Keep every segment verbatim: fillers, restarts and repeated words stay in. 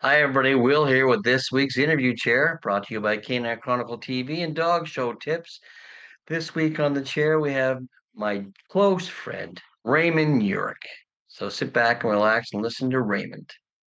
Hi, everybody. Will here with this week's interview chair, brought to you by Canine Chronicle T V and Dog Show Tips. This week on the chair, we have my close friend, Raymond Urich. So sit back and relax and listen to Raymond.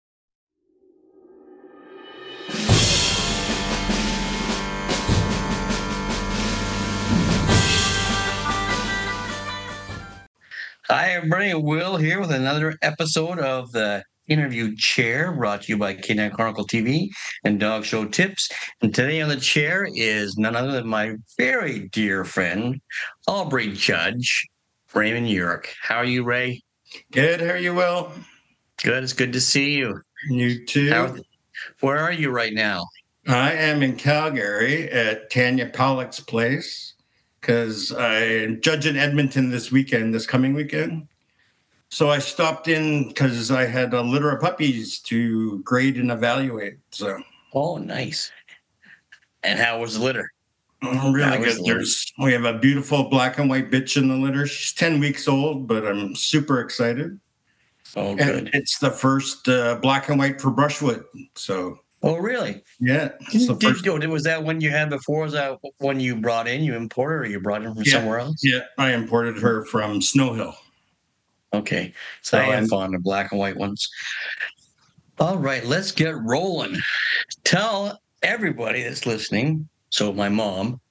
Hi, everybody. Will here with another episode of the Interview Chair, brought to you by Canine Chronicle T V and Dog Show Tips. And today on the chair is none other than my very dear friend, Aubrey Judge, Raymond Urich. How are you, Ray? Good. How are you, Will? Good. It's good to see you. You too. How, where are you right now? I am in Calgary at Tanya Pollock's place because I'm judging Edmonton this weekend, this coming weekend. So I stopped in because I had a litter of puppies to grade and evaluate. So, oh, nice. And how was the litter? Really good. The There's we have a beautiful black and white bitch in the litter. She's ten weeks old, but I'm super excited. Oh, good. And it's the first uh, black and white for Brushwood. So. Oh, really? Yeah. Did, did, first... Was that one you had before? Was that one you brought in? You imported, or you brought in from yeah, somewhere else? Yeah, I imported her from Snow Hill. Okay, so I am fond of black and white ones. All right, let's get rolling. Tell everybody that's listening, so my mom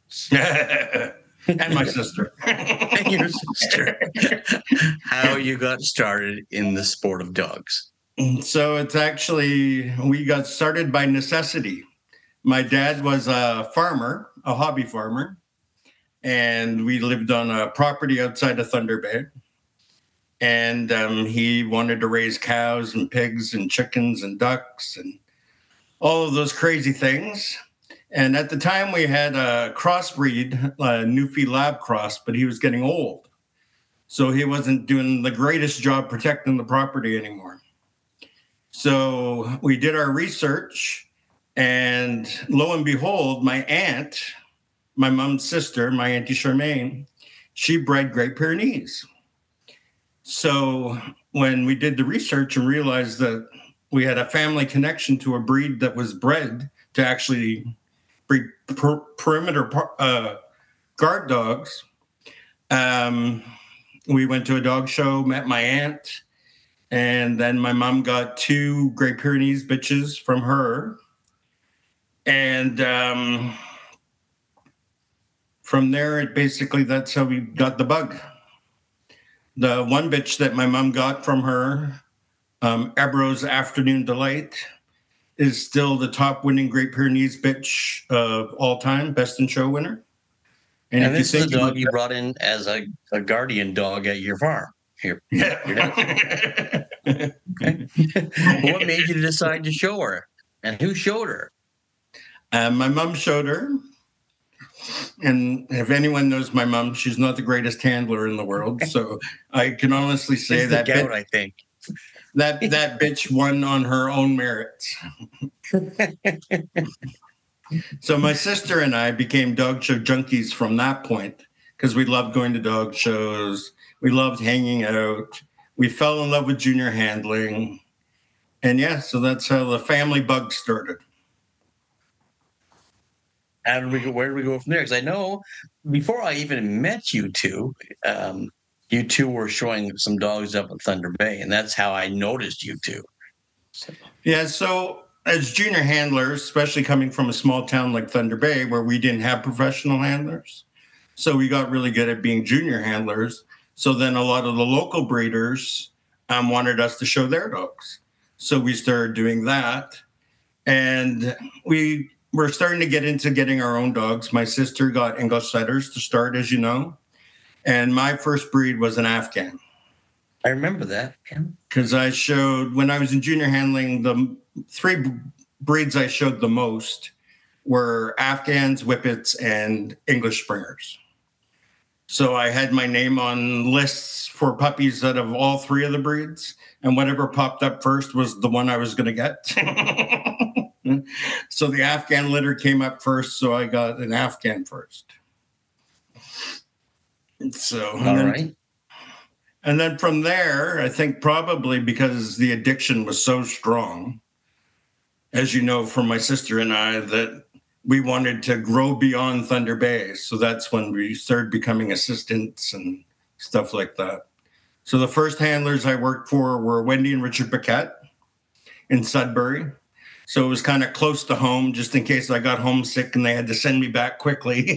and my sister and your sister, how you got started in the sport of dogs. So it's actually, we got started by necessity. My dad was a farmer, a hobby farmer, and we lived on a property outside of Thunder Bay. And um, he wanted to raise cows and pigs and chickens and ducks and all of those crazy things. And at the time, we had a crossbreed, a Newfie Lab cross, but he was getting old. So he wasn't doing the greatest job protecting the property anymore. So we did our research, and lo and behold, my aunt, my mom's sister, my Auntie Charmaine, she bred Great Pyrenees. So when we did the research and realized that we had a family connection to a breed that was bred to actually breed per- perimeter uh, guard dogs, um, we went to a dog show, met my aunt, and then my mom got two Great Pyrenees bitches from her. And um, from there, it basically, that's how we got the bug. The one bitch that my mom got from her, um, Ebro's Afternoon Delight, is still the top winning Great Pyrenees bitch of all time, best in show winner. And, and if this you think is a dog you that, brought in as a, a guardian dog at your farm. Here, yeah. Okay. What made you decide to show her, and who showed her? Uh, my mom showed her. And if anyone knows my mom, she's not the greatest handler in the world. So I can honestly say it's that the gout, I think that that bitch won on her own merits. So my sister and I became dog show junkies from that point because we loved going to dog shows. We loved hanging out. We fell in love with junior handling. And yeah, so that's how the family bug started. How did we go? Where did we go from there? Because I know before I even met you two, um, you two were showing some dogs up in Thunder Bay, and that's how I noticed you two. So. Yeah, so as junior handlers, especially coming from a small town like Thunder Bay, where we didn't have professional handlers, so we got really good at being junior handlers. So then a lot of the local breeders um, wanted us to show their dogs. So we started doing that, and we We're starting to get into getting our own dogs. My sister got English setters to start, as you know. And my first breed was an Afghan. I remember that. Because I showed, when I was in junior handling, the three breeds I showed the most were Afghans, Whippets, and English Springers. So I had my name on lists for puppies out of all three of the breeds. And whatever popped up first was the one I was going to get. So the Afghan litter came up first, so I got an Afghan first. So, all then, right. And then from there, I think probably because the addiction was so strong, as you know, from my sister and I, that we wanted to grow beyond Thunder Bay. So that's when we started becoming assistants and stuff like that. So the first handlers I worked for were Wendy and Richard Paquette in Sudbury. So it was kind of close to home, just in case I got homesick and they had to send me back quickly.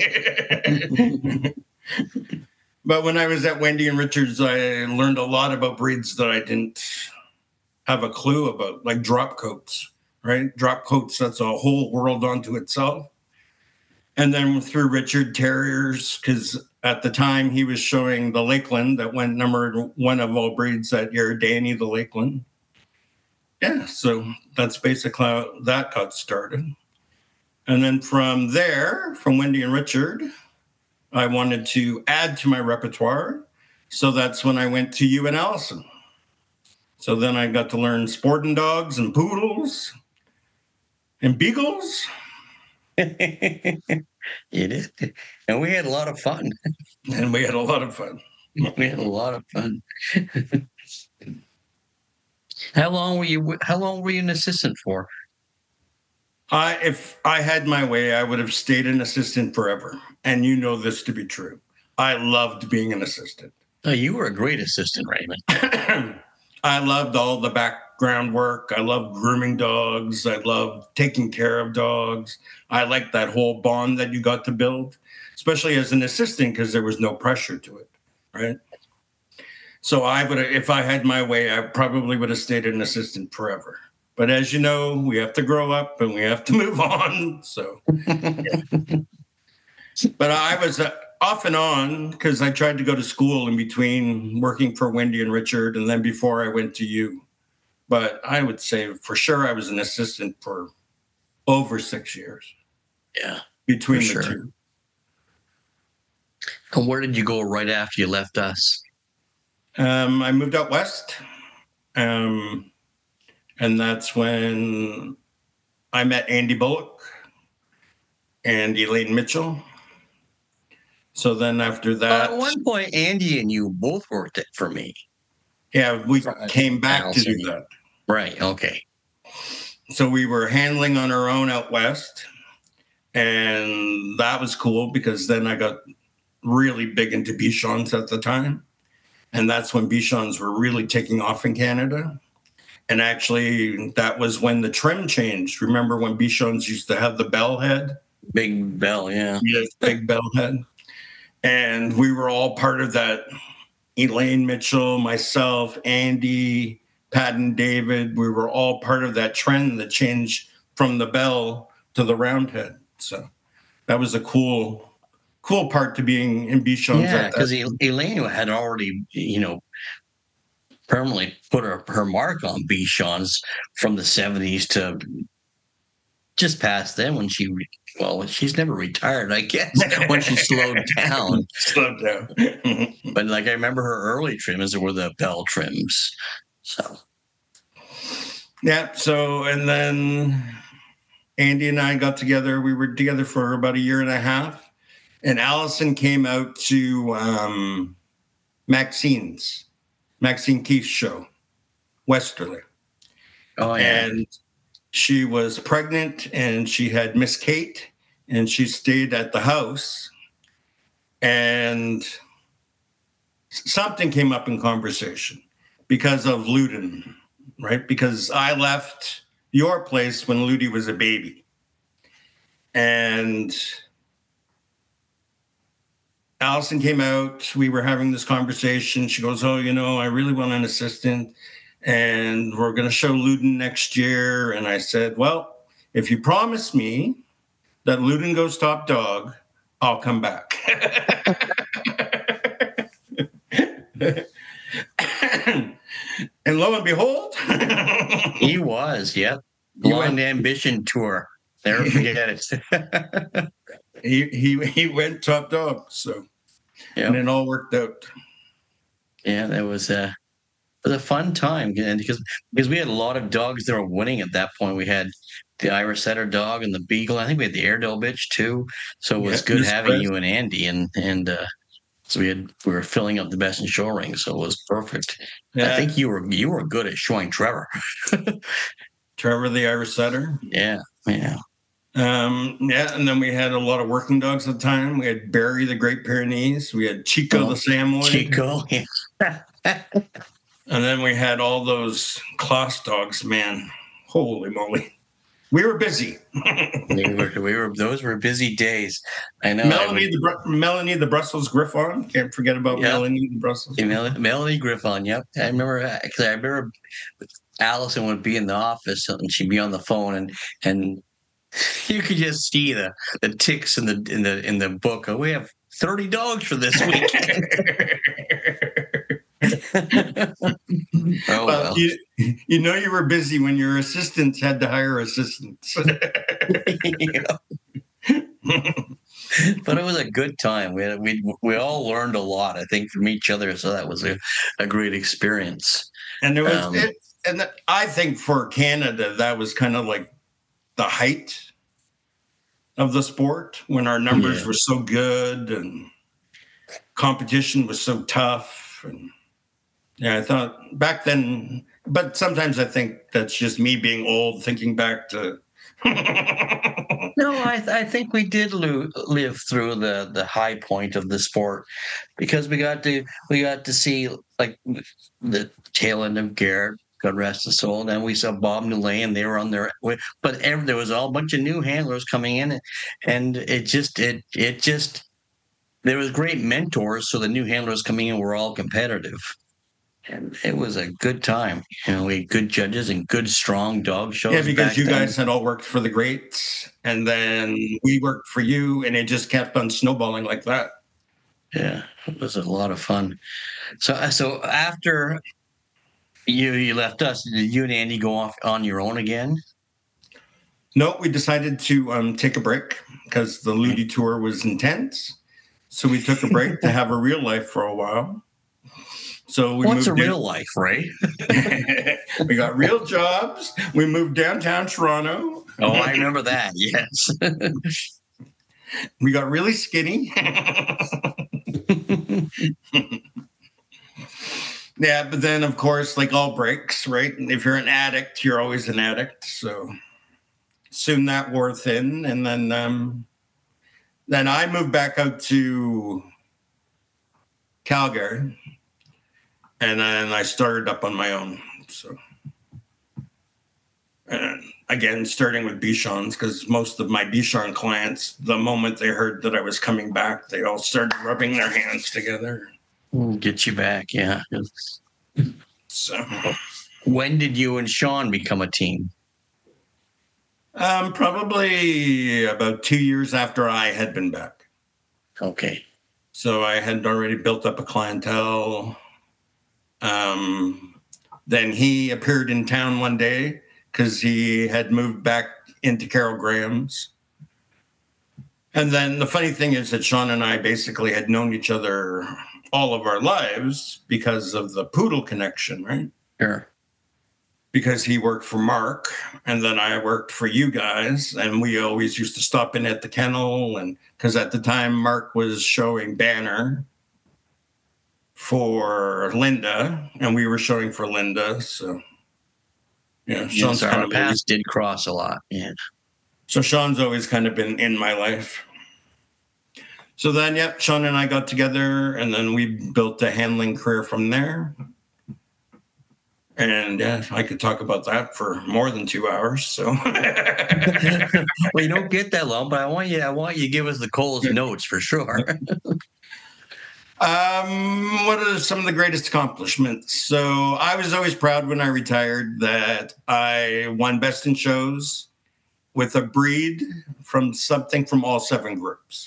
But when I was at Wendy and Richard's, I learned a lot about breeds that I didn't have a clue about, like drop coats, right? Drop coats, that's a whole world unto itself. And then through Richard, terriers, because at the time he was showing the Lakeland that went number one of all breeds that year, Danny the Lakeland. Yeah, so that's basically how that got started. And then from there, from Wendy and Richard, I wanted to add to my repertoire. So that's when I went to you and Allison. So then I got to learn sporting dogs and poodles and beagles. It is. And we had a lot of fun. And we had a lot of fun. We had a lot of fun. How long were you how long were you an assistant for? I, if I had my way, I would have stayed an assistant forever. And you know this to be true. I loved being an assistant. Oh, you were a great assistant, Raymond. I loved all the background work. I loved grooming dogs. I loved taking care of dogs. I liked that whole bond that you got to build, especially as an assistant, because there was no pressure to it, right? So I would, if I had my way, I probably would have stayed an assistant forever. But as you know, we have to grow up and we have to move on. So, yeah. But I was uh, off and on because I tried to go to school in between working for Wendy and Richard, and then before I went to you. But I would say for sure I was an assistant for over six years. Yeah, between the sure. two. And where did you go right after you left us? Um, I moved out west. Um, and that's when I met Andy Bullock and Elaine Mitchell. So then after that... Uh, at one point, Andy and you both worked it for me. Yeah, we For, came back Allison. to do that. Right, okay. So we were handling on our own out west. And that was cool because then I got really big into Bichons at the time. And that's when Bichons were really taking off in Canada. And actually, that was when the trim changed. Remember when Bichons used to have the bell head? Big bell, yeah. Yes, big bell head. And we were all part of that. Elaine Mitchell, myself, Andy, Pat and David, we were all part of that trend that changed from the bell to the round head. So that was a cool, cool part to being in Bichons. Yeah, because Elaine had already, you know, permanently put her, her mark on Bichons from the seventies to just past then when she, well, she's never retired, I guess, when she slowed down. Slowed down. But like I remember her early trims were the bell trims. So. Yeah, so, and then Andy and I got together. We were together for about a year and a half. And Allison came out to um, Maxine's, Maxine Keith's show, Westerly. Oh, yeah. And she was pregnant and she had Miss Kate and she stayed at the house. And something came up in conversation because of Luden, right? Because I left your place when Ludi was a baby. And Allison came out. We were having this conversation. She goes, oh, you know, I really want an assistant. And we're going to show Luden next year. And I said, well, if you promise me that Luden goes top dog, I'll come back. And lo and behold, he was, yep. Blind Ambition Tour. Never forget it. he he he went top dog, so yep. And it all worked out. Yeah, that was a it was a fun time, and because because we had a lot of dogs that were winning at that point. We had the Irish Setter dog and the Beagle. I think we had the Airedale bitch too. So it was yeah, good having you and Andy, and and uh, so we had we were filling up the best in show ring, so it was perfect. Yeah. I think you were you were good at showing Trevor. Trevor the Irish Setter. Yeah, yeah. Um, yeah, and then we had a lot of working dogs at the time. We had Barry the Great Pyrenees. We had Chico Oh, the Samoyed. Chico, yeah. And then we had all those Class dogs, man. Holy moly. We were busy. we were, we were, those were busy days. I know. Melanie, I the Bru- Melanie the Brussels Griffon. Can't forget about Yep. Melanie the Brussels. Mel- Melanie Griffon. Yep. I remember, actually, I remember Allison would be in the office and she'd be on the phone, and, and you could just see the, the ticks in the, in the, in the book. Oh, we have thirty dogs for this weekend. Oh, well, well. you, you know you were busy when your assistants had to hire assistants. Yeah. But it was a good time. We had, we we all learned a lot, I think, from each other. So that was a, a great experience. And it was, Um, it, and I think for Canada, that was kind of like the height of the sport when our numbers Yeah. were so good and competition was so tough. And yeah, I thought back then, but sometimes I think that's just me being old, thinking back to. No, I th- I think we did lo- live through the, the high point of the sport, because we got to we got to see like the tail end of Garrett, God rest his soul. Then we saw Bob Newlay, and they were on their way. But every, there was all a bunch of new handlers coming in, and it just it it just there was great mentors. So the new handlers coming in were all competitive. And it was a good time. You know, we had good judges and good, strong dog shows. Yeah, because back you then. guys had all worked for the greats, and then we worked for you, and it just kept on snowballing like that. Yeah, it was a lot of fun. So, so after you you left us, did you and Andy go off on your own again? No, we decided to um, take a break because the Ludi tour was intense. So we took a break to have a real life for a while. So we What's moved a real in- life, Ray? We got real jobs. We moved downtown Toronto. Oh, I remember that. Yes. We got really skinny. Yeah, but then of course, like all breaks, right? If you're an addict, you're always an addict. So soon that wore thin, and then um, then I moved back out to Calgary, and then I started up on my own. So. And again, starting with Bichon's, because most of my Bichon clients, the moment they heard that I was coming back, they all started rubbing their hands together. Get you back, yeah. So, When did you and Sean become a team? um, probably about two years after I had been back. Okay. So I had already built up a clientele. Um, then he appeared in town one day because he had moved back into Carol Graham's. And then the funny thing is that Sean and I basically had known each other all of our lives because of the poodle connection, right? Sure. Because he worked for Mark, and then I worked for you guys, and we always used to stop in at the kennel, and because at the time Mark was showing Banner for Linda, and we were showing for Linda, so yeah, Sean's Yes, kind our of paths always, did cross a lot. Yeah. so Sean's always kind of been in my life. So then, yep, Sean and I got together, and then we built a handling career from there. And yeah, I could talk about that for more than two hours. So, Well, you don't get that long, but I want you. I want you to give us the Cole's notes for sure. um, what are some of the greatest accomplishments? So, I was always proud when I retired that I won Best in Shows with a breed from something from all seven groups.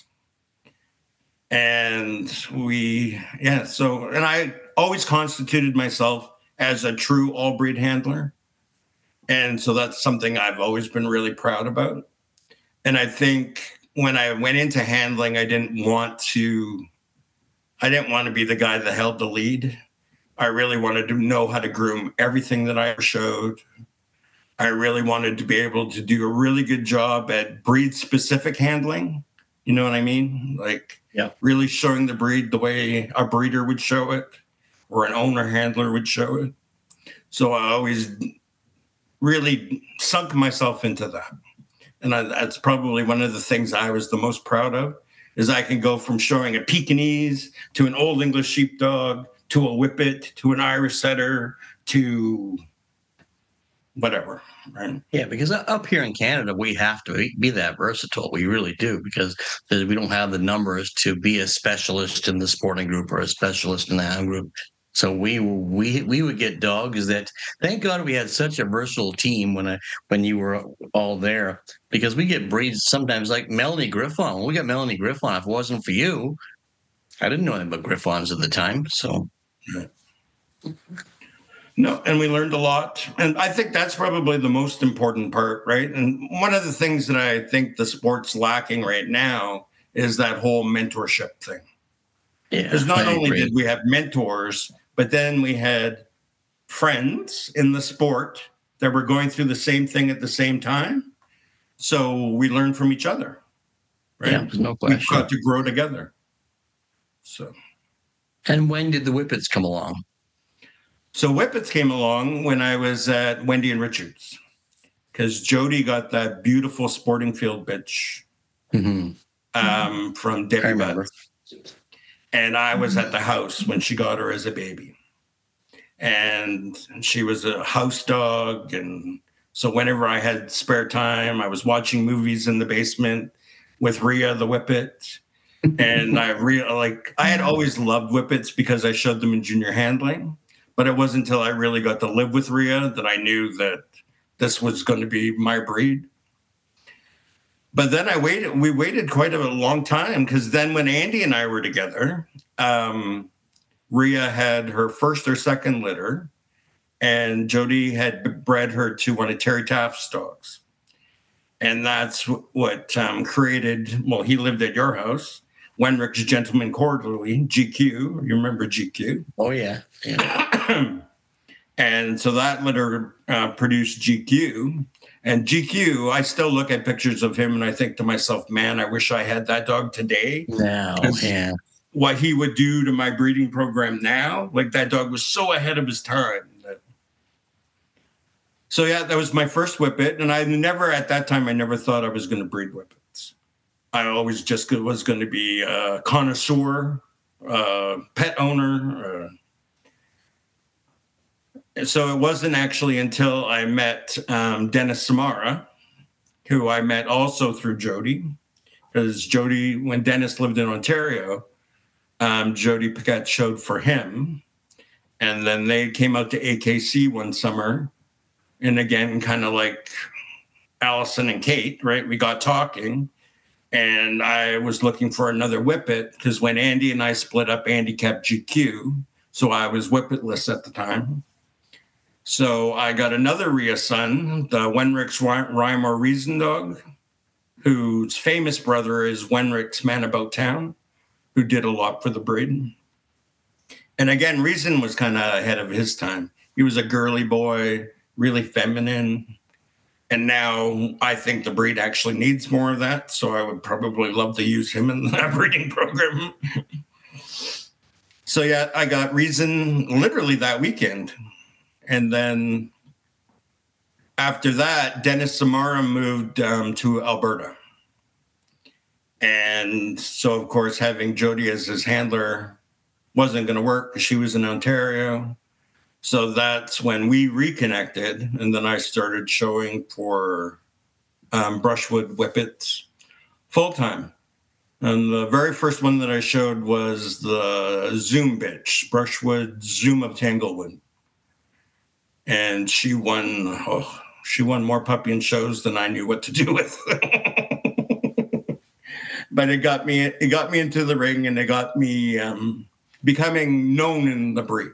And we, yeah, so, and I always constituted myself as a true all breed handler. And so that's something I've always been really proud about. And I think when I went into handling, I didn't want to, I didn't want to be the guy that held the lead. I really wanted to know how to groom everything that I showed. I really wanted to be able to do a really good job at breed specific handling. You know what I mean? Like yeah. Really showing the breed the way a breeder would show it or an owner handler would show it. So I always really sunk myself into that. And I, that's probably one of the things I was the most proud of, is I can go from showing a Pekingese to an Old English sheepdog to a Whippet to an Irish setter to whatever, right? Yeah, because up here in Canada, we have to be that versatile. We really do, because we don't have the numbers to be a specialist in the sporting group or a specialist in the hound group. So we we we would get dogs that, thank God we had such a versatile team when I when you were all there, because we get breeds sometimes like Melanie Griffon. We got Melanie Griffon. If it wasn't for you, I didn't know anything about Griffons at the time. So. Right. No, and we learned a lot. And I think that's probably the most important part, right? And one of the things that I think the sport's lacking right now is that whole mentorship thing. Yeah, because not I only agree. did we have mentors, but then we had friends in the sport that were going through the same thing at the same time. So we learned from each other, right? Yeah, there's no We question. got to grow together. So, And when did the Whippets come along? so Whippets came along when I was at Wendy and Richards, because Jody got that beautiful sporting field bitch Mm-hmm. um, from I Debbie remember. Butts. And I was at the house when she got her as a baby. And she was a house dog. And so whenever I had spare time, I was watching movies in the basement with Rhea, the Whippet. And I re- like I had always loved Whippets because I showed them in junior handling. But it wasn't until I really got to live with Rhea that I knew that this was going to be my breed. But then I waited, we waited quite a long time, because then when Andy and I were together, um, Rhea had her first or second litter, and Jody had bred her to one of Terry Taft's dogs. And that's what um, created, well, he lived at your house, Wenrick's Gentleman Quarterly, G Q. You remember G Q? Oh, yeah. yeah. And so that litter uh, produced G Q. And G Q, I still look at pictures of him and I think to myself, man, I wish I had that dog today. Now, yeah. What he would do to my breeding program now, like that dog was so ahead of his time. That... So yeah, that was my first Whippet. And I never, at that time, I never thought I was going to breed Whippets. I always just was going to be a connoisseur, uh, pet owner, uh, so it wasn't actually until I met um, Dennis Samara, who I met also through Jody, because Jody, when Dennis lived in Ontario, um, Jody Paquette showed for him. And then they came out to A K C one summer. And again, kind of like Allison and Kate, right? We got talking. And I was looking for another Whippet, because when Andy and I split up, Andy kept G Q. So I was Whippetless at the time. So I got another Rhea son, the Wenrick's Rhyme or Reason dog, whose famous brother is Wenrick's Man About Town, who did a lot for the breed. And again, Reason was kind of ahead of his time. He was a girly boy, really feminine. And now I think the breed actually needs more of that. So I would probably love to use him in that breeding program. So yeah, I got Reason literally that weekend. And then after that, Dennis Samara moved um, to Alberta. And so, of course, having Jody as his handler wasn't going to work because she was in Ontario. So that's when we reconnected. And then I started showing for um, Brushwood Whippets full-time. And the very first one that I showed was the Zoom bitch, Brushwood Zoom of Tanglewood. And she won, oh, she won more puppy and shows than I knew what to do with. But it got me, it got me into the ring, and it got me um, becoming known in the breed.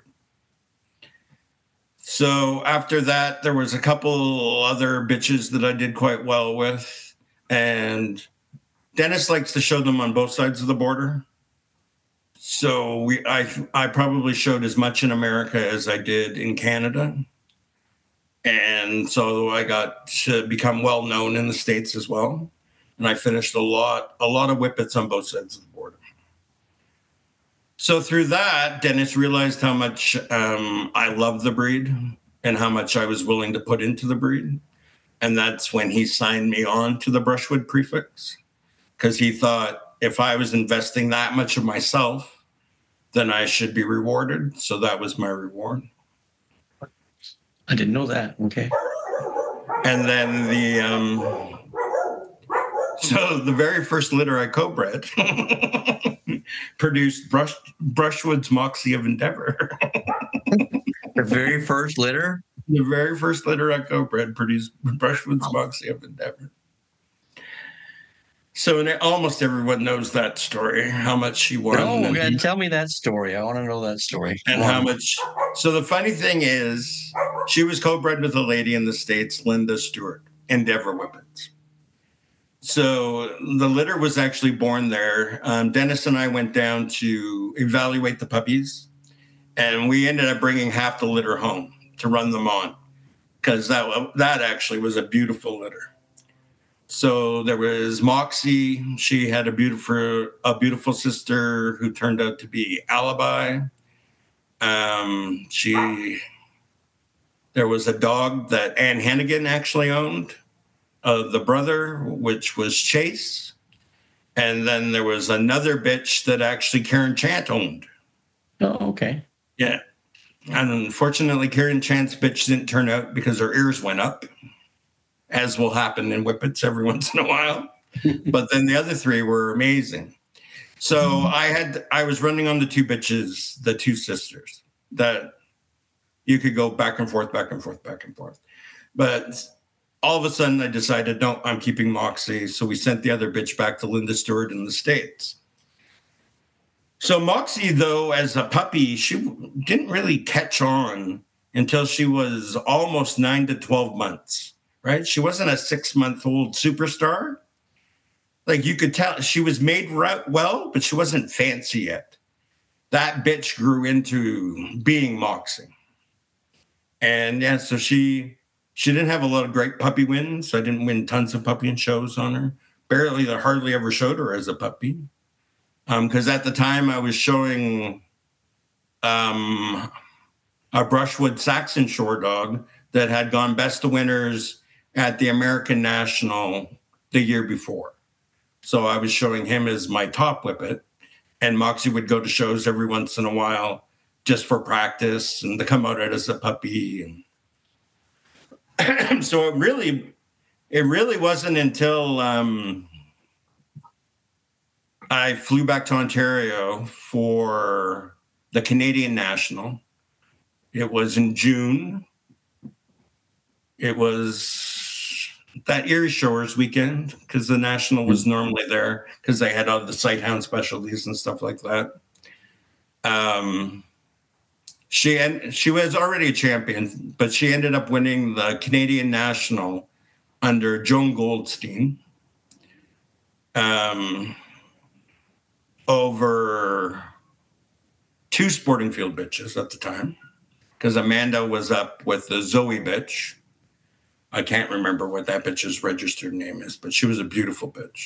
So after that, there was a couple other bitches that I did quite well with. And Dennis likes to show them on both sides of the border. So we, I, I probably showed as much in America as I did in Canada. And so I got to become well known in the States as well. And I finished a lot, a lot of Whippets on both sides of the border. So through that, Dennis realized how much um, I love the breed. and how much I was willing to put into the breed. And that's when he signed me on to the Brushwood prefix, because he thought if I was investing that much of myself, then I should be rewarded. So that was my reward. I didn't know that. Okay. And then the, um, so the very first litter I co-bred produced Brush, Brushwood's Moxie of Endeavor. The very first litter? The very first litter I co-bred produced Brushwood's oh. Moxie of Endeavor. So and almost everyone knows that story, how much she won. Oh, and, God, tell me that story. I want to know that story. And wow. how much. So the funny thing is, she was co-bred with a lady in the States, Linda Stewart, Endeavor Whippets. So the litter was actually born there. Um, Dennis and I went down to evaluate the puppies, and we ended up bringing half the litter home to run them on, because that that actually was a beautiful litter. So there was Moxie. She had a beautiful a beautiful sister who turned out to be Alibi. Um, she there was a dog that Ann Hennigan actually owned, uh, the brother, which was Chase, and then there was another bitch that actually Karen Chant owned. Oh, okay. Yeah. And unfortunately, Karen Chant's bitch didn't turn out because her ears went up, as will happen in Whippets every once in a while. But then the other three were amazing. So mm-hmm. I had I was running on the two bitches, the two sisters, that you could go back and forth, back and forth, back and forth. But all of a sudden I decided, no, I'm keeping Moxie. So we sent the other bitch back to Linda Stewart in the States. So Moxie, though, as a puppy, she didn't really catch on until she was almost nine to twelve months, right? She wasn't a six-month-old superstar. Like, you could tell she was made right well, but she wasn't fancy yet. That bitch grew into being Moxie. And, yeah, so she she didn't have a lot of great puppy wins. I didn't win tons of puppy and shows on her. Barely, I hardly ever showed her as a puppy. Because um, at the time I was showing um, a Brushwood Saxon Shore dog that had gone best of winners at the American National the year before. So I was showing him as my top whippet, and Moxie would go to shows every once in a while just for practice and to come out as a puppy. And so it really, it really wasn't until um, I flew back to Ontario for the Canadian National. It was in June. It was that Erie Shores weekend, because the National was normally there because they had all the sighthound specialties and stuff like that. Um, she and she was already a champion, but she ended up winning the Canadian National under Joan Goldstein. Um. Over two sporting field bitches at the time, because Amanda was up with the Zoe bitch. I can't remember what that bitch's registered name is, but she was a beautiful bitch.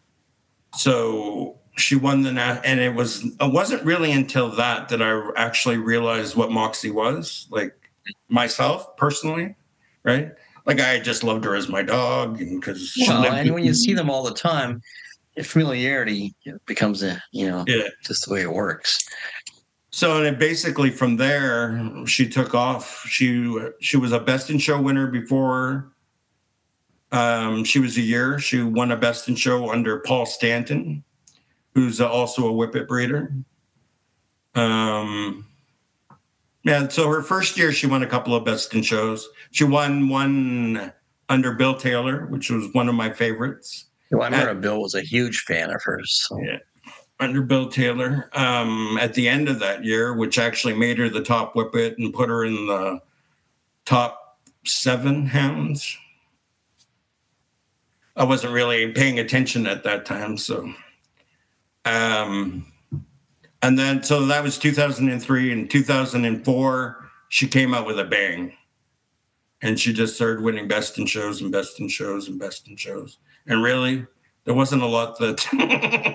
So she won the na- and it was it wasn't really until that that I actually realized what Moxie was, like myself personally, right? Like I just loved her as my dog, and because well, and when you see them all the time, familiarity becomes a, you know, yeah. just the way it works. So and it basically from there, she took off. She she was a Best in Show winner before um, she was a year. She won a Best in Show under Paul Stanton, who's also a whippet breeder. Um, yeah, so her first year, she won a couple of Best in Shows. She won one under Bill Taylor, which was one of my favorites. Well, I remember at, Bill was a huge fan of hers. So. Yeah, under Bill Taylor. Um, at the end of that year, which actually made her the top whippet and put her in the top seven hounds. I wasn't really paying attention at that time, so. Um, and then, so that was two thousand three. In two thousand four, she came out with a bang. And she just started winning Best in Shows and Best in Shows and Best in Shows. And really, there wasn't a lot that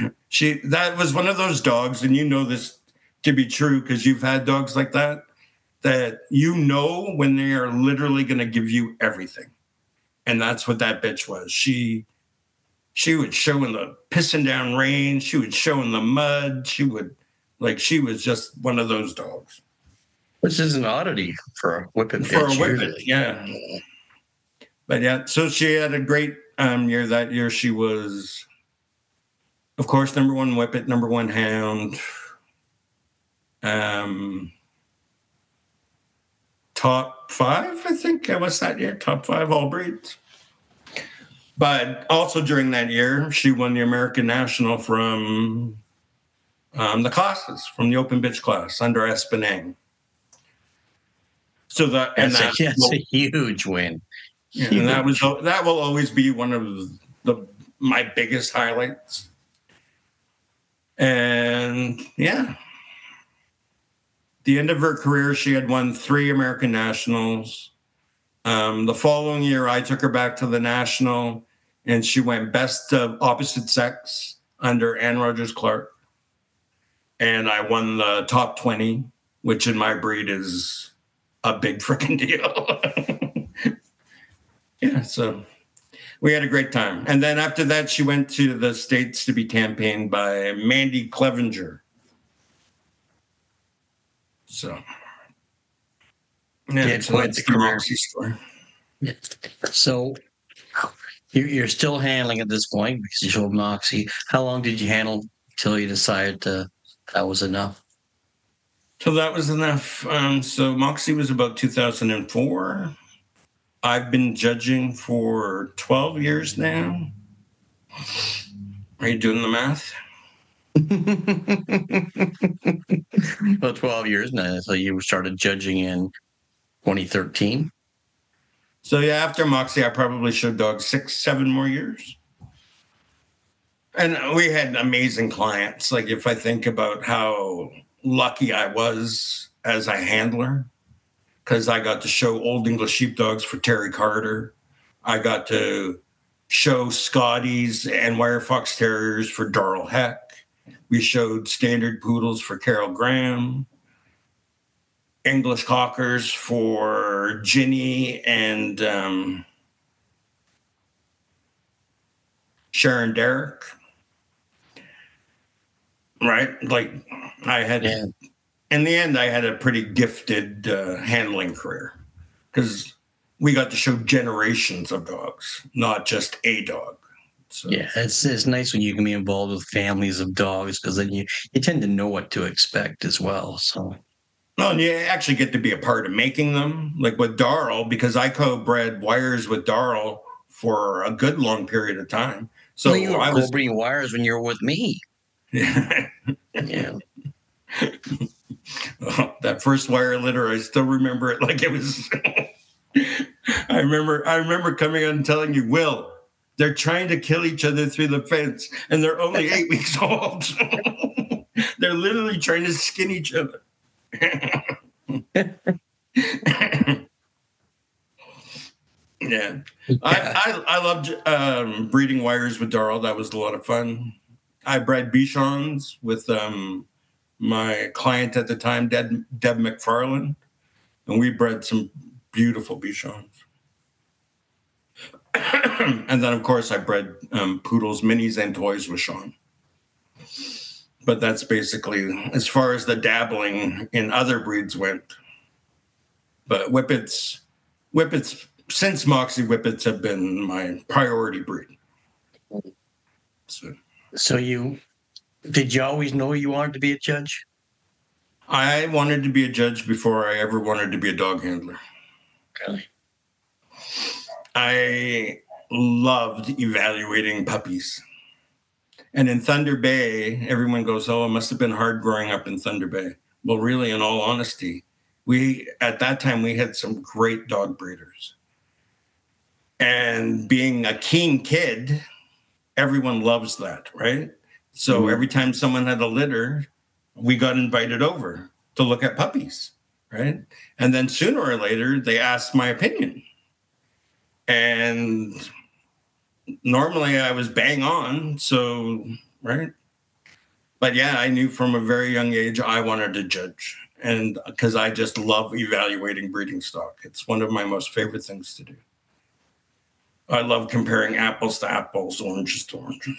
she, that was one of those dogs, and you know this to be true because you've had dogs like that. that you know when they are literally going to give you everything. And that's what that bitch was. She she would show in the pissing down rain. She would show in the mud. She would, like, she was just one of those dogs. Which is an oddity for a whippet For bitch. a whippet, yeah. But yeah, so she had a great um, year that year. She was, of course, number one whippet, number one hound. Um, top five, I think I was that year, top five all breeds. But also during that year, she won the American National from um, the classes, from the open bitch class under Espinang. So that and That's, that, a, that's a huge win. yeah, Huge. and that was that will always be one of the my biggest highlights. And yeah, the end of her career, she had won three American Nationals. Um, the following year, I took her back to the National, and she went best of opposite sex under Ann Rogers Clark. And I won the top twenty, which in my breed is a big freaking deal. Yeah, so we had a great time. And then after that, she went to the States to be campaigned by Mandy Clevenger. So, yeah, Yeah, so quite that's the the career. Moxie story. Yeah. So you- you're still handling at this point because you showed Moxie. How long did you handle until you decided to, that was enough? So that was enough. Um, so Moxie was about two thousand four. I've been judging for twelve years now. Are you doing the math? Well, twelve years now. So you started judging in twenty thirteen. So yeah, after Moxie, I probably showed dogs six, seven more years. And we had amazing clients. Like if I think about how lucky I was as a handler, because I got to show Old English sheepdogs for Terry Carter. I got to show Scotties and Wire Fox Terriers for Darrell Heck. We showed standard poodles for Carol Graham. English Cockers for Ginny and um, Sharon Derrick. Right? Like I had, yeah. In the end, I had a pretty gifted uh, handling career because we got to show generations of dogs, not just a dog. So. Yeah, it's it's nice when you can be involved with families of dogs because then you, you tend to know what to expect as well. So. Well, and you actually get to be a part of making them, like with Darrell, because I co-bred Wires with Darrell for a good long period of time. So well, you were I was co-breeding Wires when you were with me. Yeah. Yeah. Oh, that first wire litter, I still remember it like it was. I remember, I remember coming on and telling you, Will, they're trying to kill each other through the fence, and they're only eight weeks old. They're literally trying to skin each other. Yeah, I, I I loved um, breeding Wires with Darrell. That was a lot of fun. I bred Bichons with um, my client at the time, Deb, Deb McFarland, and we bred some beautiful Bichons. And then, of course, I bred um, poodles, minis, and toys with Sean. But that's basically as far as the dabbling in other breeds went. But Whippets, Whippets, since Moxie, Whippets have been my priority breed. So, so you, did you always know you wanted to be a judge? I wanted to be a judge before I ever wanted to be a dog handler. Really? I loved evaluating puppies. And in Thunder Bay, everyone goes, oh, it must have been hard growing up in Thunder Bay. Well, really, in all honesty, we at that time, we had some great dog breeders. And being a keen kid, everyone loves that, right? So mm-hmm. every time someone had a litter, we got invited over to look at puppies, right? And then sooner or later, they asked my opinion. And normally I was bang on, so, right? But yeah, I knew from a very young age I wanted to judge. And because I just love evaluating breeding stock. It's one of my most favorite things to do. I love comparing apples to apples, oranges to oranges.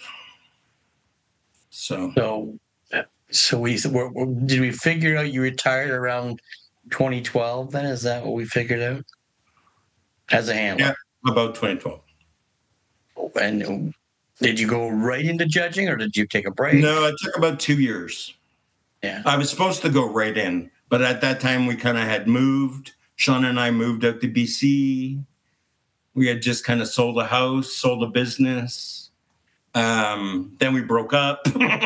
So, so, so we we're, we're, did we figure out you retired around twenty twelve? Then is that what we figured out as a handler? Yeah, about twenty twelve. And did you go right into judging, or did you take a break? No, it took about two years. Yeah, I was supposed to go right in, but at that time we kind of had moved. Sean and I moved out to B C. We had just kind of sold a house, sold a business. Um, then we broke up.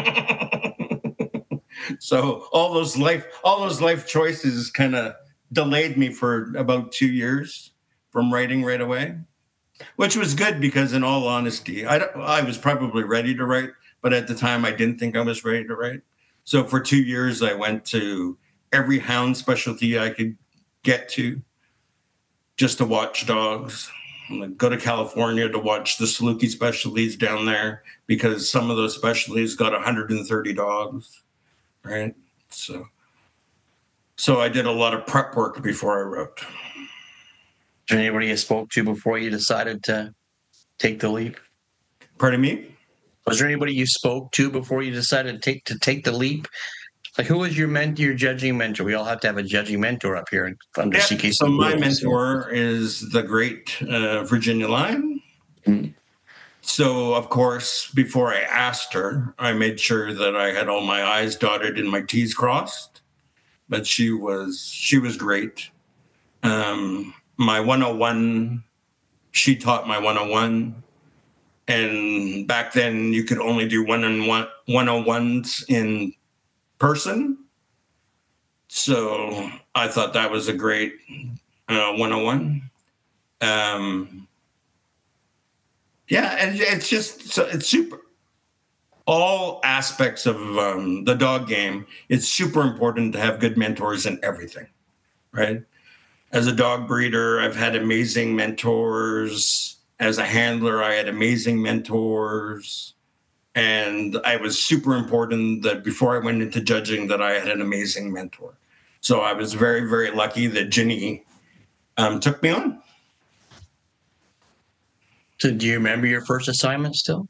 So all those life, all those life choices kind of delayed me for about two years from writing right away, which was good because, in all honesty, I I was probably ready to write, but at the time I didn't think I was ready to write. So for two years, I went to every hound specialty I could get to just to watch dogs. I'd go to California to watch the Saluki specialties down there because some of those specialties got one hundred thirty dogs, right? So, so I did a lot of prep work before I wrote. Was there anybody you spoke to before you decided to take the leap? Pardon me? Was there anybody you spoke to before you decided to take to take the leap? Like, who was your mentor, your judging mentor? We all have to have a judging mentor up here under Yeah, C K C. so my mentor is the great uh, Virginia Lyon. Mm-hmm. So, of course, before I asked her, I made sure that I had all my I's dotted and my T's crossed. But she was she was great. Um, my one oh one, she taught my one oh one. And back then, you could only do one on one one oh ones in person. So I thought that was a great uh, one oh one. Um, yeah, and it's just, so it's super. All aspects of um, the dog game, it's super important to have good mentors in everything, right? As a dog breeder, I've had amazing mentors. As a handler, I had amazing mentors. And I was super important that before I went into judging that I had an amazing mentor. So I was very, very lucky that Ginny um, took me on. So do you remember your first assignment still?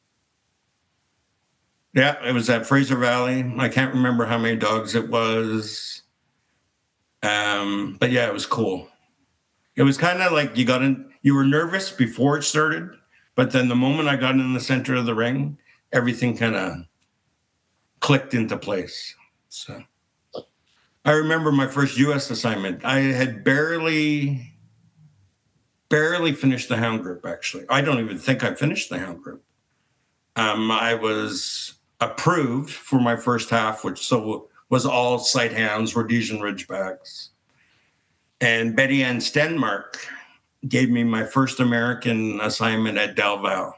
Yeah, it was at Fraser Valley. I can't remember how many dogs it was. Um, but yeah, it was cool. It was kind of like you got in, you were nervous before it started, but then the moment I got in the center of the ring, everything kind of clicked into place. So I remember my first U S assignment. I had barely, barely finished the hound group, actually. I don't even think I finished the hound group. Um, I was approved for my first half, which so was all sight hounds, Rhodesian Ridgebacks. And Betty Ann Stenmark gave me my first American assignment at Del Val.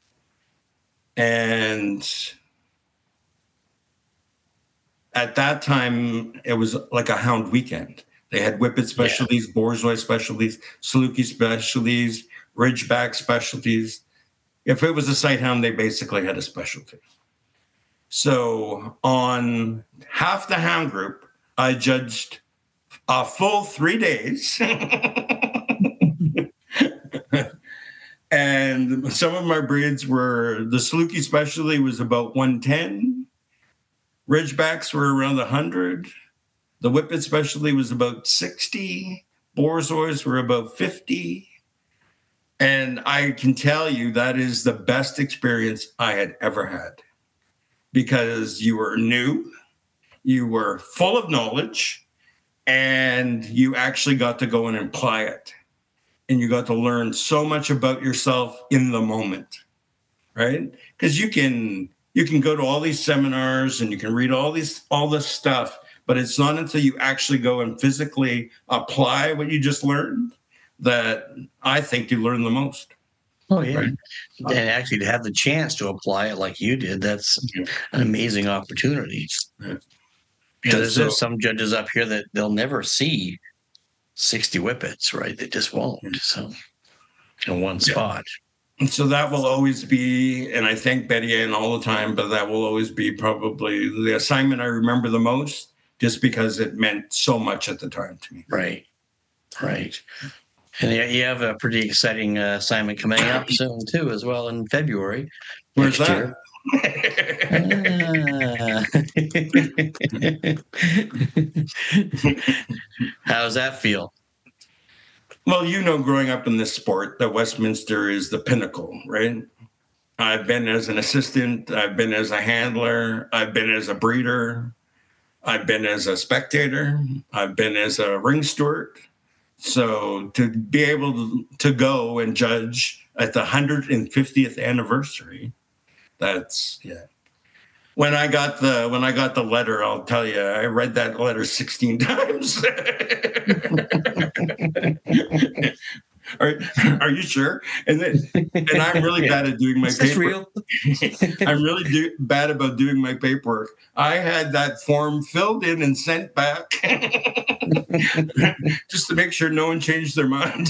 And at that time, it was like a hound weekend. They had Whippet specialties, yeah. Borzoi specialties, Saluki specialties, Ridgeback specialties. If it was a sight hound, they basically had a specialty. So on half the hound group, I judged a full three days. And some of my breeds were, the Saluki specialty was about one ten. Ridgebacks were around one hundred. The Whippet specialty was about sixty. Borzois were about fifty. And I can tell you that is the best experience I had ever had. Because you were new, you were full of knowledge, and you actually got to go and apply it. And you got to learn so much about yourself in the moment, right? Because you can you can go to all these seminars and you can read all these all this stuff, but it's not until you actually go and physically apply what you just learned that I think you learn the most. Oh, yeah. Right? And actually to have the chance to apply it like you did, that's yeah. an amazing opportunity. Yeah. Because so, there's some judges up here that they'll never see sixty Whippets, right? They just won't. So in one yeah. spot. And so that will always be, and I thank Betty Ann all the time, but that will always be probably the assignment I remember the most just because it meant so much at the time to me. Right, right. And you you have a pretty exciting uh, assignment coming up soon too, as well in February. Where's next that? year. Ah. How does that feel? Well, you know, growing up in this sport, that Westminster is the pinnacle, right? I've been as an assistant, I've been as a handler, I've been as a breeder, I've been as a spectator, I've been as a ring steward. So to be able to, to go and judge at the one hundred fiftieth anniversary, that's, yeah. When I got the when I got the letter, I'll tell you, I read that letter sixteen times. Are, are you sure? And then, and I'm really Yeah. bad at doing my Is this paperwork. real? I'm really do, bad about doing my paperwork. I had that form filled in and sent back just to make sure no one changed their mind.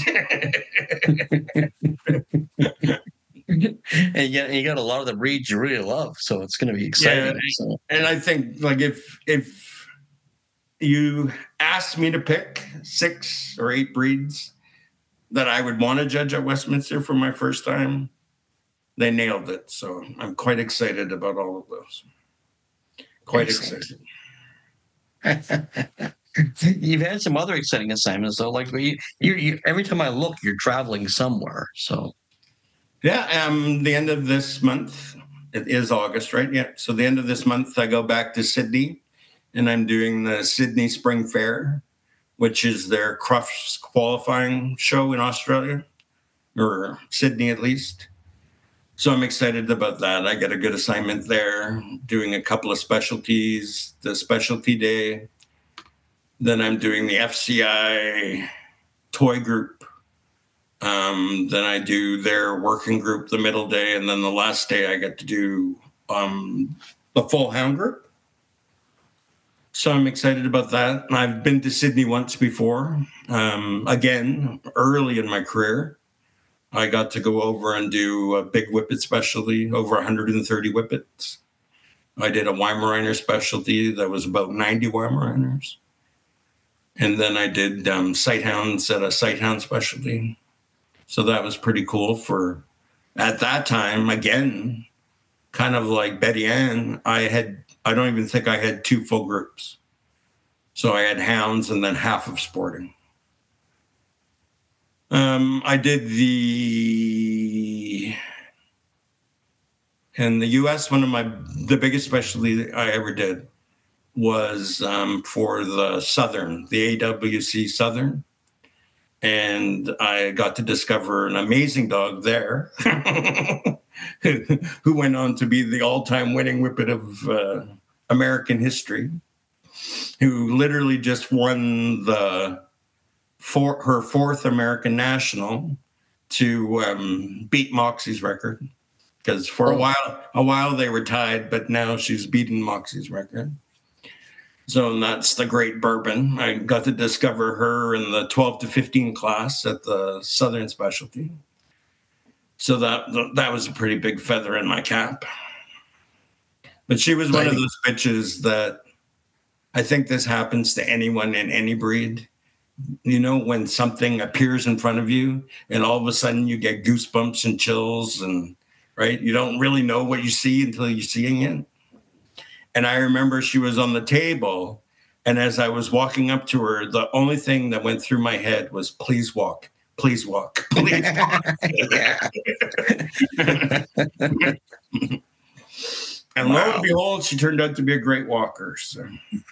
And you got, you got a lot of the breeds you really love, so it's going to be exciting. Yeah, so. and I think like if if you asked me to pick six or eight breeds that I would want to judge at Westminster for my first time, they nailed it. So I'm quite excited about all of those. Quite Excellent. excited. You've had some other exciting assignments, though. Like you, you, you, every time I look, you're traveling somewhere. So Yeah, um, the end of this month, it is August, right? Yeah. So the end of this month, I go back to Sydney, and I'm doing the Sydney Spring Fair, which is their Crufts qualifying show in Australia, or Sydney at least. So I'm excited about that. I get a good assignment there, doing a couple of specialties, the specialty day. Then I'm doing the F C I toy group. Um, then I do their working group the middle day, and then the last day I get to do um, the full hound group. So I'm excited about that. I've been to Sydney once before. Um, again, early in my career, I got to go over and do a big whippet specialty, over one hundred thirty whippets. I did a Weimaraner specialty that was about ninety Weimaraners. And then I did um, sight hounds at a sight hound specialty. So that was pretty cool for, at that time, again, kind of like Betty Ann, I had, I don't even think I had two full groups. So I had hounds and then half of sporting. Um, I did the, in the U S, one of my, the biggest specialty I ever did was um, for the Southern, the A W C Southern. And I got to discover an amazing dog there who went on to be the all-time winning whippet of uh, American history, who literally just won the for, her fourth American National to um, beat Moxie's record. Because for a while, a while they were tied, but now she's beaten Moxie's record. So that's the Great Bourbon. I got to discover her in the twelve to fifteen class at the Southern Specialty. So that that was a pretty big feather in my cap. But she was one of those bitches that I think this happens to anyone in any breed. You know, when something appears in front of you and all of a sudden you get goosebumps and chills and, right? You don't really know what you see until you're seeing it. And I remember she was on the table, and as I was walking up to her, the only thing that went through my head was, please walk, please walk, please walk. And wow. Lo and behold, she turned out to be a great walker. So.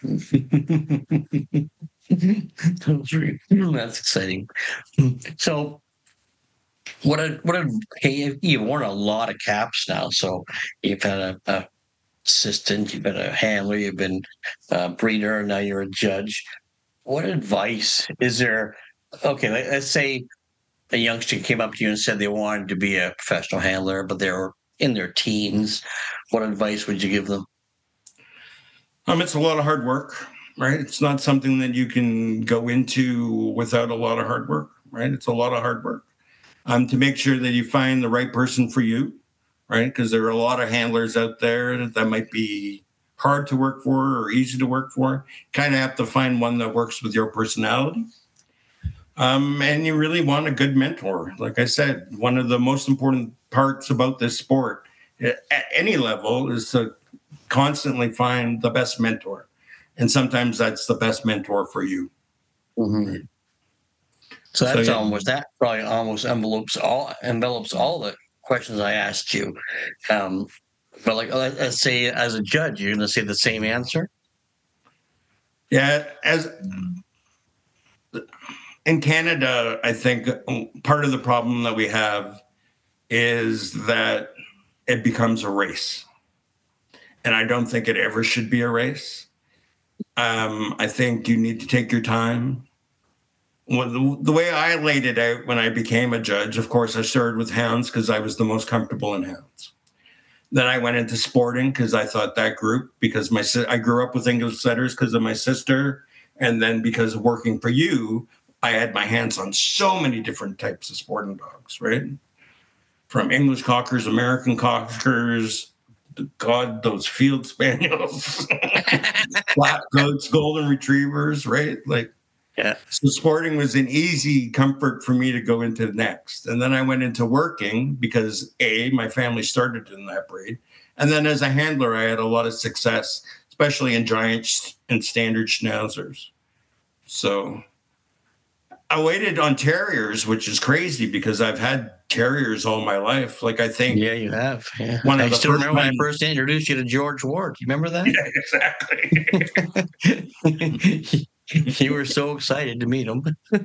That's exciting. So what a, what a, hey, you've worn a lot of caps now. So you've had a, a assistant, you've been a handler, you've been a breeder, and now you're a judge. What advice is there? Okay, let's say a youngster came up to you and said they wanted to be a professional handler, but they were in their teens. What advice would you give them? Um, it's a lot of hard work, right? It's not something that you can go into without a lot of hard work, right? It's a lot of hard work. Um, to make sure that you find the right person for you, right? Because there are a lot of handlers out there that might be hard to work for or easy to work for. Kind of have to find one that works with your personality. Um, and you really want a good mentor. Like I said, one of the most important parts about this sport at any level is to constantly find the best mentor. And sometimes that's the best mentor for you. Mm-hmm. So that's so, yeah. almost, that probably almost envelopes all, envelops all the questions I asked you. Um, but like, let's say as a judge, you're going to say the same answer? Yeah, as... In Canada, I think part of the problem that we have is that it becomes a race. And I don't think it ever should be a race. Um, I think you need to take your time. Well, the, the way I laid it out when I became a judge, of course, I started with hounds because I was the most comfortable in hounds. Then I went into sporting because I thought that group, because my I grew up with English setters because of my sister. And then because of working for you, I had my hands on so many different types of sporting dogs, right? From English cockers, American cockers, God, those field spaniels, black goats, golden retrievers, right? Like, yeah. So sporting was an easy comfort for me to go into next. And then I went into working because A, my family started in that breed. And then as a handler, I had a lot of success, especially in giant and standard schnauzers. So I waited on terriers, which is crazy because I've had terriers all my life. Like, I think. Yeah, you have. Yeah. One of I the still remember when I time- first introduced you to George Ward. You remember that? Yeah, exactly. You were so excited to meet him.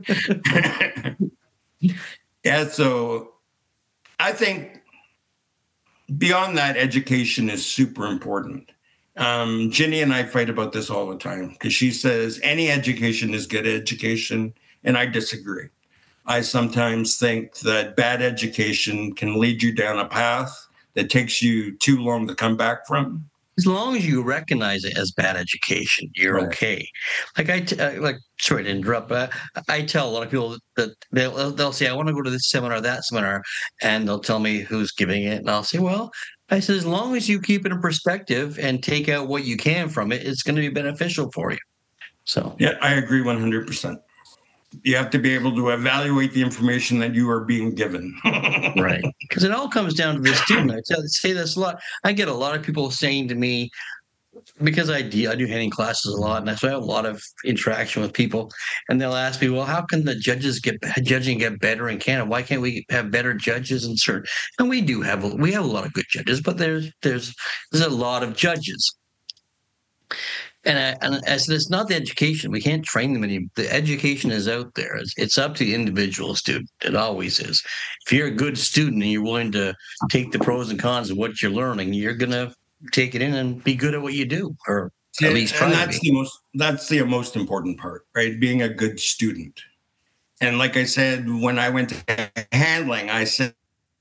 Yeah, so I think beyond that, education is super important. Um, Ginny and I fight about this all the time because she says any education is good education, and I disagree. I sometimes think that bad education can lead you down a path that takes you too long to come back from. As long as you recognize it as bad education, you're Right. okay. Like I, t- uh, like sorry to interrupt, but I tell a lot of people that they'll they'll say, I want to go to this seminar, that seminar, and they'll tell me who's giving it, and I'll say, well, I said, as long as you keep it in perspective and take out what you can from it, it's going to be beneficial for you. So yeah, I agree one hundred percent. You have to be able to evaluate the information that you are being given. Right. Because it all comes down to the student. I tell, say this a lot. I get a lot of people saying to me, because I do, I do handing classes a lot, and so I have a lot of interaction with people, and they'll ask me, well, how can the judges get judging get better in Canada? Why can't we have better judges in certain? And we do have, we have a lot of good judges, but there's there's there's a lot of judges. And, I, and I said, it's not the education. We can't train them any. The education is out there. It's, it's up to the individual student. It always is. If you're a good student and you're willing to take the pros and cons of what you're learning, you're going to take it in and be good at what you do, or at Yeah, least try and to that's be. the most that's the most important part, right? Being a good student. And like I said, when I went to handling, I said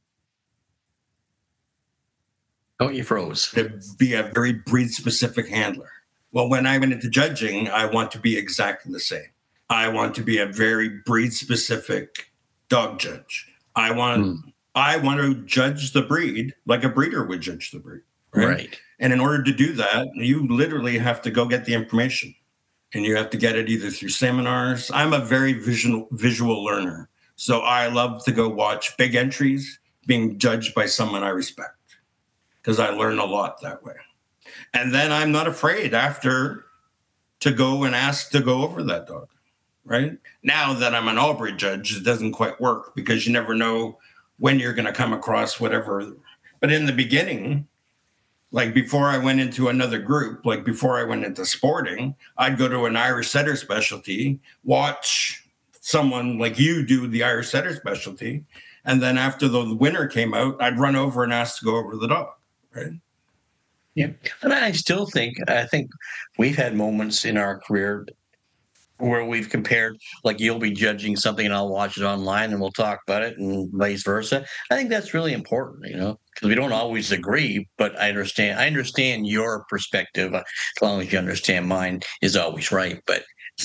Oh, you froze. to be a very breed specific handler. Well, when I went into judging, I want to be exactly the same. I want to be a very breed specific dog judge. I want Mm. I want to judge the breed like a breeder would judge the breed. Right? Right. And in order to do that, you literally have to go get the information, and you have to get it either through seminars. I'm a very visual visual learner, so I love to go watch big entries being judged by someone I respect because I learn a lot that way. And then I'm not afraid after to go and ask to go over that dog. Right now that I'm an all-breed judge, it doesn't quite work because you never know when you're going to come across whatever. But in the beginning, like before I went into another group, like before I went into sporting, I'd go to an Irish setter specialty, watch someone like you do the Irish setter specialty. And then after the winner came out, I'd run over and ask to go over the dog. Right. Yeah. And I still think, I think we've had moments in our career where we've compared, like you'll be judging something and I'll watch it online and we'll talk about it and vice versa. I think that's really important, you know, because we don't always agree, but I understand, I understand your perspective. As long as you understand mine is always right. But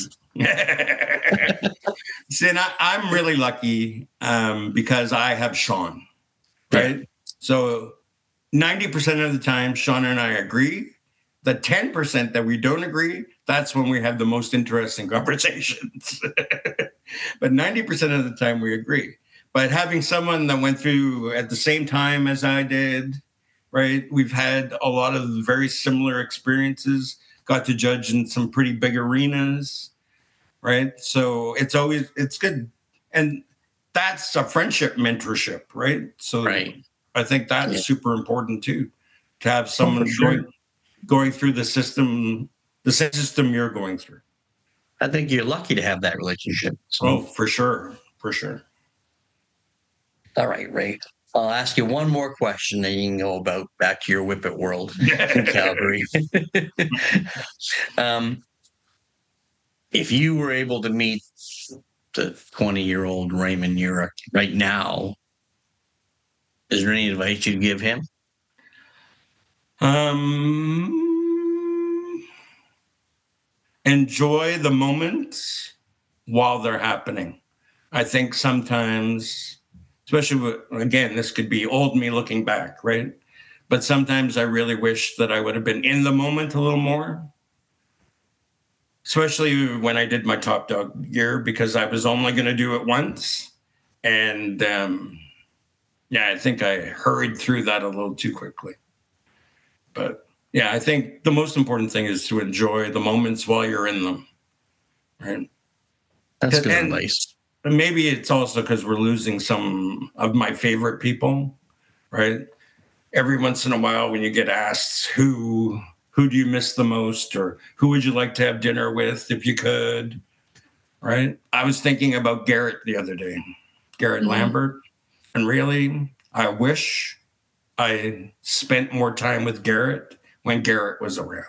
see, and I, I'm really lucky um, because I have Sean, right? Yeah. So ninety percent of the time, Sean and I agree. the ten percent that we don't agree, that's when we have the most interesting conversations. But ninety percent of the time we agree. But having someone that went through at the same time as I did, right? We've had a lot of very similar experiences, got to judge in some pretty big arenas, right? So it's always, it's good. And that's a friendship mentorship, right? So Right. I think that's Yeah. super important too, to have Oh, someone for sure. going, going through the system, the same system you're going through. I think you're lucky to have that relationship. So. Oh, for sure. For sure. All right, Ray. I'll ask you one more question, and you can go about back to your Whippet world in Calgary. um, if you were able to meet the twenty-year-old Raymond Urich right now, is there any advice you'd give him? Um, enjoy the moments while they're happening. I think sometimes, especially with, again, this could be old me looking back, right? But sometimes I really wish that I would have been in the moment a little more, especially when I did my Top Dog year, because I was only going to do it once. And um, yeah, I think I hurried through that a little too quickly. But yeah, I think the most important thing is to enjoy the moments while you're in them, right? That's good And advice. maybe it's also because we're losing some of my favorite people, right? Every once in a while, when you get asked who who do you miss the most, or who would you like to have dinner with if you could, right? I was thinking about Garrett the other day, Garrett Mhm. Lambert, and really, I wish I spent more time with Garrett when Garrett was around.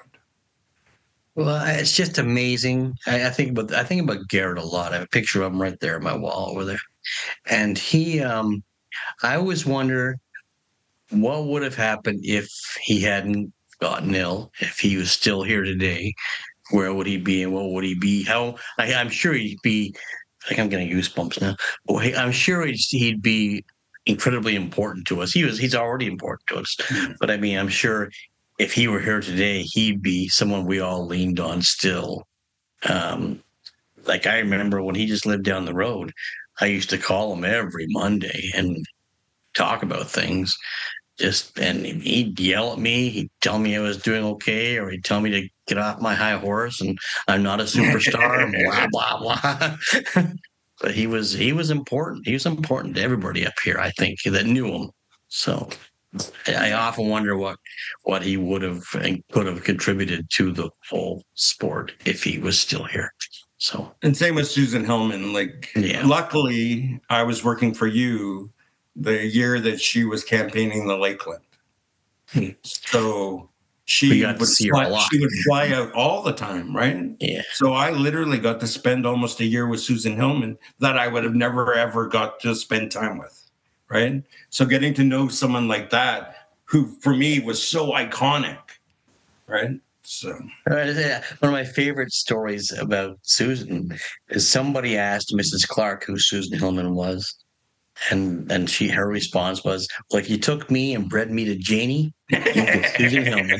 Well, it's just amazing. I, I think about I think about Garrett a lot. I have a picture of him right there on my wall over there, and he. Um, I always wonder what would have happened if he hadn't gotten ill. If he was still here today, where would he be, and what would he be? How I, I'm sure he'd be. Like I'm getting goosebumps now. Well, he, I'm sure he'd, he'd be incredibly important to us. He was. He's already important to us, but I mean, I'm sure if he were here today, he'd be someone we all leaned on still. Um, like I remember when he just lived down the road, I used to call him every Monday and talk about things. Just and he'd yell at me. He'd tell me I was doing okay, or he'd tell me to get off my high horse and I'm not a superstar. blah blah blah. But he was he was important. He was important to everybody up here, I think, that knew him. So I often wonder what what he would have and could have contributed to the whole sport if he was still here. So And same with Susan Hillman. Like, yeah. Luckily, I was working for you the year that she was campaigning the Lakeland. Hmm. So We she got to would see her a fly, lot. she would fly out all the time, right? Yeah. So I literally got to spend almost a year with Susan Hillman that I would have never ever got to spend time with, right? So getting to know someone like that, who for me was so iconic, right? So Uh, yeah. One of my favorite stories about Susan is somebody asked Missus Clark who Susan Hillman was, and and she her response was, "Like you took me and bred me to Janie, you get Susan Hillman."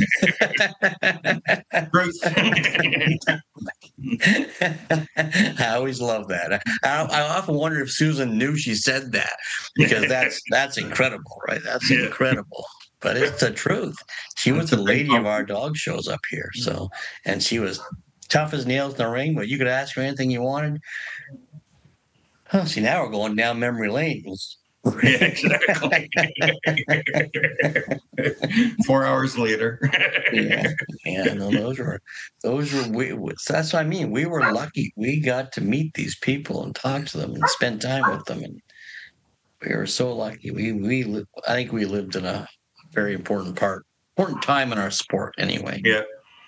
Truth. I always love that. I, I often wonder if Susan knew she said that, because that's that's incredible, right? That's Yeah. incredible. But it's the truth. She was That's a the big lady of our compliment. dog shows up here. So, and she was tough as nails in the ring, but you could ask her anything you wanted. Oh, see, now we're going down memory lane. Yeah, exactly. Four hours later. Yeah, yeah. No, those were those were we. That's what I mean. We were lucky. We got to meet these people and talk to them and spend time with them, and we were so lucky. We we li- I think we lived in a very important part, important time in our sport. Anyway, Yeah.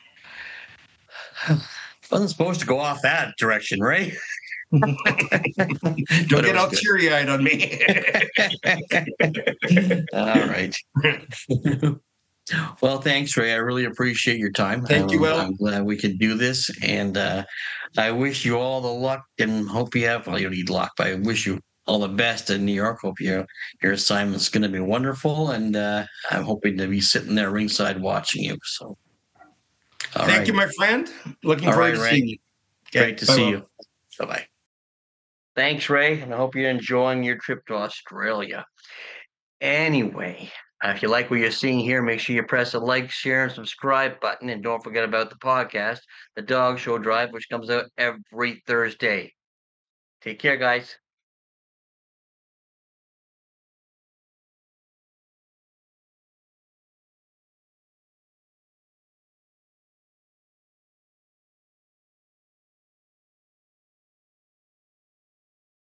wasn't supposed to go off that direction, right? Don't But it get was all good. teary-eyed on me. All right. Well, thanks, Ray. I really appreciate your time. Thank you, Um, Will. I'm glad we could do this, and uh, I wish you all the luck and hope you have. Well, you don't need luck, but I wish you all the best in New York. Hope your your assignment's going to be wonderful, and uh, I'm hoping to be sitting there ringside watching you. So, All Thank right. you, my friend. Looking All forward right, to Ray. seeing you. Okay, Great to bye, see Will. you. Bye-bye. Thanks, Ray, and I hope you're enjoying your trip to Australia. Anyway, uh, if you like what you're seeing here, make sure you press the like, share, and subscribe button. And don't forget about the podcast, The Dog Show Drive, which comes out every Thursday. Take care, guys.